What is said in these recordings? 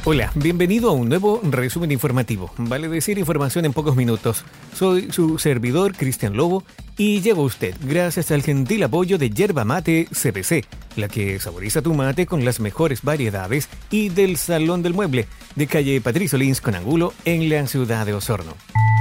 Hola, bienvenido a un nuevo resumen informativo. Vale decir información en pocos minutos. Soy su servidor, Cristian Lobo, y llego a usted gracias al gentil apoyo de Yerba Mate CPC, la que saboriza tu mate con las mejores variedades, y del Salón del Mueble, de calle Patricio Lins con Angulo, en la ciudad de Osorno.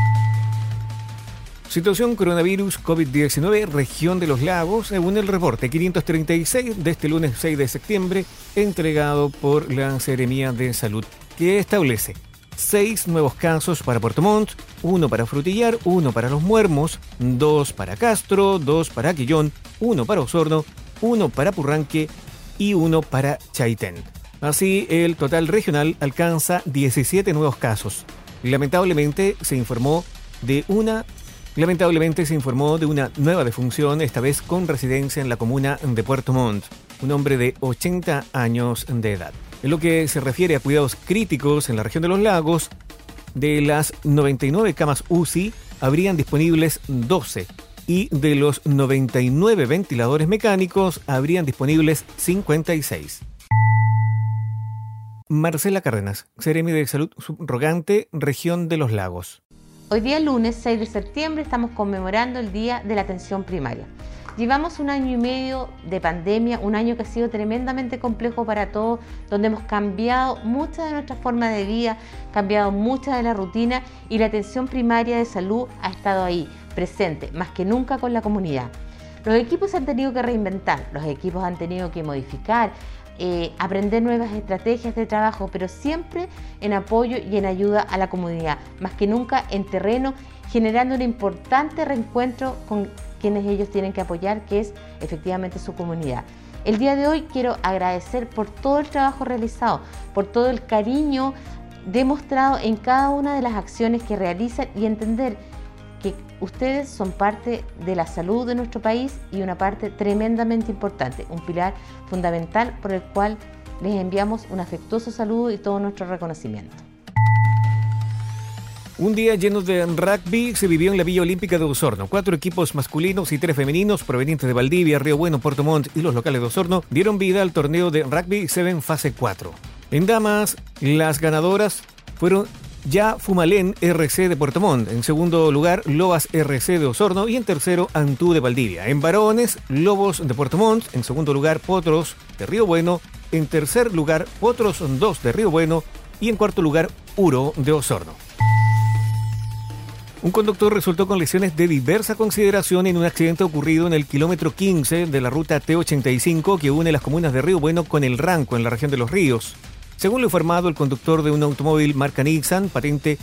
Situación coronavirus COVID-19, región de los lagos, según el reporte 536 de este lunes 6 de septiembre, entregado por la Seremía de Salud, que establece 6 nuevos casos para Puerto Montt, 1 para Frutillar, 1 para Los Muermos, 2 para Castro, 2 para Quillón, 1 para Osorno, 1 para Purranque y 1 para Chaitén. Así, el total regional alcanza 17 nuevos casos. Lamentablemente se informó de una nueva defunción, esta vez con residencia en la comuna de Puerto Montt, un hombre de 80 años de edad. En lo que se refiere a cuidados críticos en la región de los lagos, de las 99 camas UCI habrían disponibles 12 y de los 99 ventiladores mecánicos habrían disponibles 56. Marcela Cárdenas, Seremi de Salud subrogante, región de los lagos. Hoy día lunes 6 de septiembre estamos conmemorando el Día de la Atención Primaria. Llevamos un año y medio de pandemia, un año que ha sido tremendamente complejo para todos, donde hemos cambiado mucha de nuestra forma de vida, cambiado mucha de la rutina, y la atención primaria de salud ha estado ahí, presente, más que nunca con la comunidad. Los equipos se han tenido que reinventar, los equipos han tenido que modificar, aprender nuevas estrategias de trabajo, pero siempre en apoyo y en ayuda a la comunidad, más que nunca en terreno, generando un importante reencuentro con quienes ellos tienen que apoyar, que es efectivamente su comunidad. El día de hoy quiero agradecer por todo el trabajo realizado, por todo el cariño demostrado en cada una de las acciones que realizan, y entender que ustedes son parte de la salud de nuestro país y una parte tremendamente importante, un pilar fundamental por el cual les enviamos un afectuoso saludo y todo nuestro reconocimiento. Un día lleno de rugby se vivió en la Villa Olímpica de Osorno. 4 equipos masculinos y 3 femeninos provenientes de Valdivia, Río Bueno, Puerto Montt y los locales de Osorno dieron vida al torneo de Rugby 7 fase 4. En damas, las ganadoras fueron Ya Fumalén RC de Puerto Montt, en segundo lugar Lobas RC de Osorno y en tercero Antú de Valdivia. En varones, Lobos de Puerto Montt, en segundo lugar Potros de Río Bueno, en tercer lugar Potros 2 de Río Bueno y en cuarto lugar Uro de Osorno. Un conductor resultó con lesiones de diversa consideración en un accidente ocurrido en el kilómetro 15 de la ruta T85 que une las comunas de Río Bueno con El Ranco en la región de Los Ríos. Según lo informado, el conductor de un automóvil marca Nissan, patente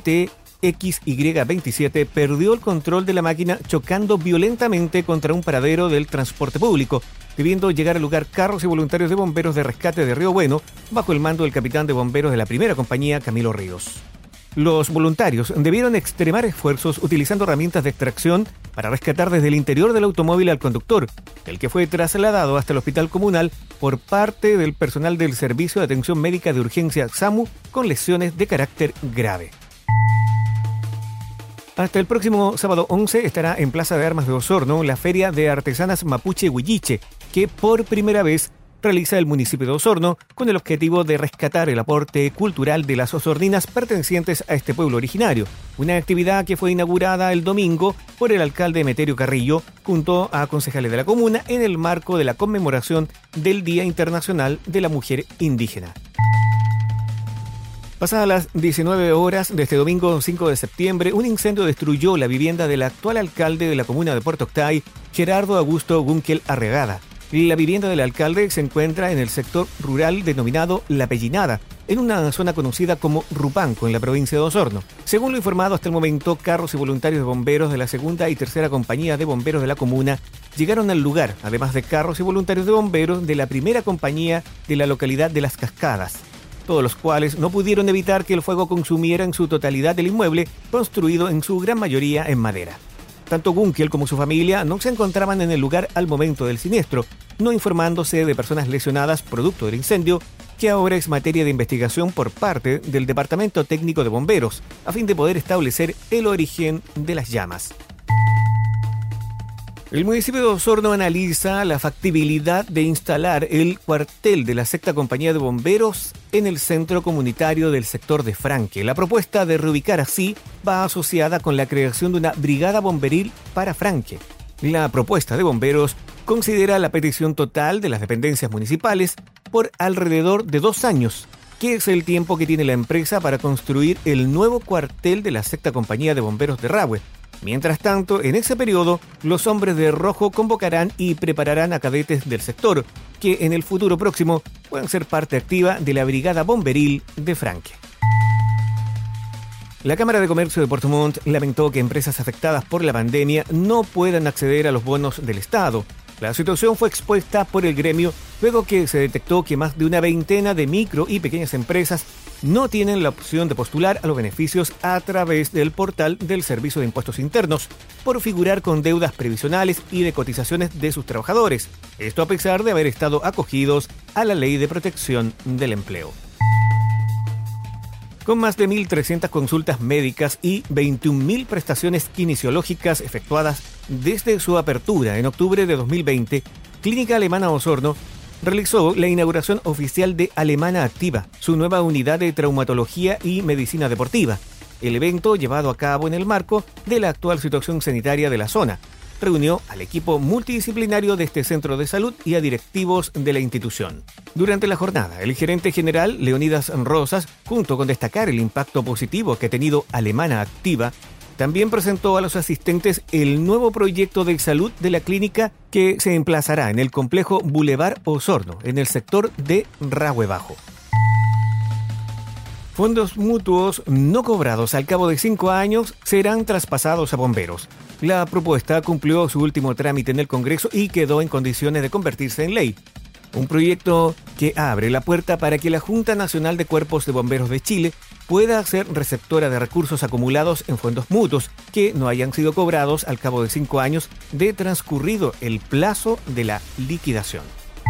BTXY27, perdió el control de la máquina chocando violentamente contra un paradero del transporte público, debiendo llegar al lugar carros y voluntarios de bomberos de rescate de Río Bueno, bajo el mando del capitán de bomberos de la primera compañía, Camilo Ríos. Los voluntarios debieron extremar esfuerzos utilizando herramientas de extracción para rescatar desde el interior del automóvil al conductor, el que fue trasladado hasta el hospital comunal por parte del personal del Servicio de Atención Médica de Urgencia SAMU con lesiones de carácter grave. Hasta el próximo sábado 11 estará en Plaza de Armas de Osorno la Feria de Artesanas Mapuche Huilliche, que por primera vez realiza el municipio de Osorno con el objetivo de rescatar el aporte cultural de las osorninas pertenecientes a este pueblo originario, una actividad que fue inaugurada el domingo por el alcalde Emeterio Carrillo junto a concejales de la comuna en el marco de la conmemoración del Día Internacional de la Mujer Indígena. Pasadas las 19 horas de este domingo 5 de septiembre, un incendio destruyó la vivienda del actual alcalde de la comuna de Puerto Octay, Gerardo Augusto Gunkel Arregada. La vivienda del alcalde se encuentra en el sector rural denominado La Pellinada, en una zona conocida como Rupanco, en la provincia de Osorno. Según lo informado hasta el momento, carros y voluntarios de bomberos de la segunda y tercera compañía de bomberos de la comuna llegaron al lugar, además de carros y voluntarios de bomberos de la primera compañía de la localidad de Las Cascadas, todos los cuales no pudieron evitar que el fuego consumiera en su totalidad el inmueble, construido en su gran mayoría en madera. Tanto Gunkel como su familia no se encontraban en el lugar al momento del siniestro, no informándose de personas lesionadas producto del incendio, que ahora es materia de investigación por parte del Departamento Técnico de Bomberos, a fin de poder establecer el origen de las llamas. El municipio de Osorno analiza la factibilidad de instalar el cuartel de la 6ª Compañía de Bomberos en el centro comunitario del sector de Franque. La propuesta de reubicar así va asociada con la creación de una brigada bomberil para Franque. La propuesta de bomberos considera la petición total de las dependencias municipales por alrededor de 2 años, que es el tiempo que tiene la empresa para construir el nuevo cuartel de la 6ª Compañía de Bomberos de Rahue. Mientras tanto, en ese periodo, los hombres de rojo convocarán y prepararán a cadetes del sector, que en el futuro próximo puedan ser parte activa de la Brigada Bomberil de Franque. La Cámara de Comercio de Puerto Montt lamentó que empresas afectadas por la pandemia no puedan acceder a los bonos del Estado. La situación fue expuesta por el gremio luego que se detectó que más de una veintena de micro y pequeñas empresas no tienen la opción de postular a los beneficios a través del portal del Servicio de Impuestos Internos por figurar con deudas previsionales y de cotizaciones de sus trabajadores. Esto a pesar de haber estado acogidos a la Ley de Protección del Empleo. Con más de 1.300 consultas médicas y 21.000 prestaciones kinesiológicas efectuadas desde su apertura en octubre de 2020, Clínica Alemana Osorno realizó la inauguración oficial de Alemana Activa, su nueva unidad de traumatología y medicina deportiva. El evento, llevado a cabo en el marco de la actual situación sanitaria de la zona, reunió al equipo multidisciplinario de este centro de salud y a directivos de la institución. Durante la jornada, el gerente general Leonidas Rosas, junto con destacar el impacto positivo que ha tenido Alemana Activa, también presentó a los asistentes el nuevo proyecto de salud de la clínica que se emplazará en el complejo Boulevard Osorno, en el sector de Rahue Bajo. Fondos mutuos no cobrados al cabo de 5 años serán traspasados a bomberos. La propuesta cumplió su último trámite en el Congreso y quedó en condiciones de convertirse en ley. Un proyecto que abre la puerta para que la Junta Nacional de Cuerpos de Bomberos de Chile pueda ser receptora de recursos acumulados en fondos mutuos que no hayan sido cobrados al cabo de 5 años de transcurrido el plazo de la liquidación.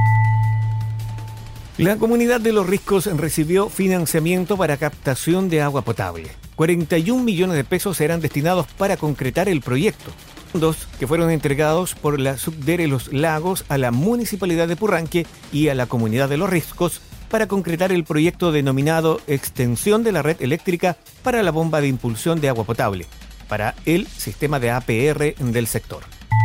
La comunidad de Los Riscos recibió financiamiento para captación de agua potable. 41 millones de pesos serán destinados para concretar el proyecto. Fondos que fueron entregados por la Subdere Los Lagos a la Municipalidad de Purranque y a la comunidad de Los Riscos para concretar el proyecto denominado Extensión de la Red Eléctrica para la Bomba de Impulsión de Agua Potable, para el sistema de APR del sector.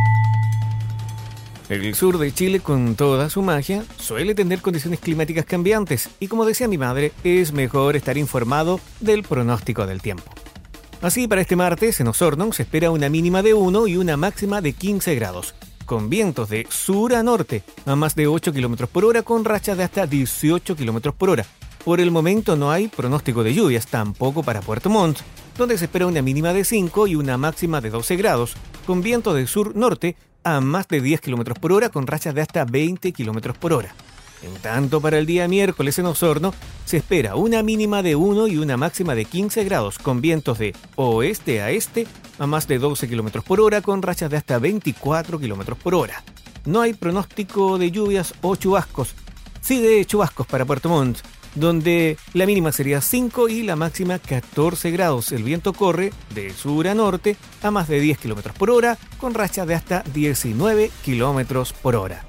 El sur de Chile, con toda su magia, suele tener condiciones climáticas cambiantes y, como decía mi madre, es mejor estar informado del pronóstico del tiempo. Así, para este martes, en Osorno se espera una mínima de 1 y una máxima de 15 grados, con vientos de sur a norte a más de 8 km por hora con rachas de hasta 18 km por hora. Por el momento no hay pronóstico de lluvias, tampoco para Puerto Montt, donde se espera una mínima de 5 y una máxima de 12 grados, con vientos de sur-norte a más de 10 km por hora con rachas de hasta 20 km por hora. En tanto, para el día miércoles en Osorno se espera una mínima de 1 y una máxima de 15 grados con vientos de oeste a este a más de 12 km por hora con rachas de hasta 24 km por hora. No hay pronóstico de lluvias o chubascos. Sí de chubascos para Puerto Montt, donde la mínima sería 5 y la máxima 14 grados. El viento corre de sur a norte a más de 10 km por hora, con rachas de hasta 19 km por hora.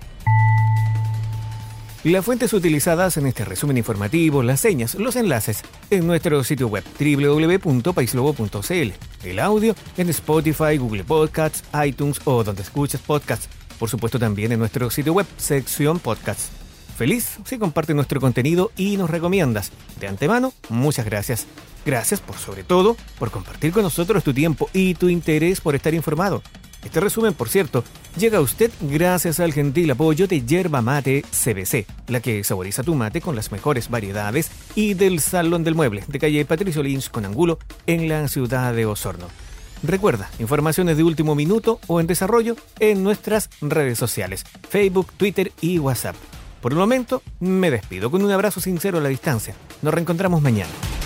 Las fuentes utilizadas en este resumen informativo, las señas, los enlaces en nuestro sitio web www.paislobo.cl, el audio en Spotify, Google Podcasts, iTunes o donde escuches podcasts. Por supuesto también en nuestro sitio web, sección podcasts. Feliz si compartes nuestro contenido y nos recomiendas. De antemano, muchas gracias. Gracias sobre todo, por compartir con nosotros tu tiempo y tu interés por estar informado. Este resumen, por cierto, llega a usted gracias al gentil apoyo de Yerba Mate CBC, la que saboriza tu mate con las mejores variedades, y del Salón del Mueble, de calle Patricio Lynch con Angulo, en la ciudad de Osorno. Recuerda, informaciones de último minuto o en desarrollo en nuestras redes sociales, Facebook, Twitter y WhatsApp. Por el momento, me despido con un abrazo sincero a la distancia. Nos reencontramos mañana.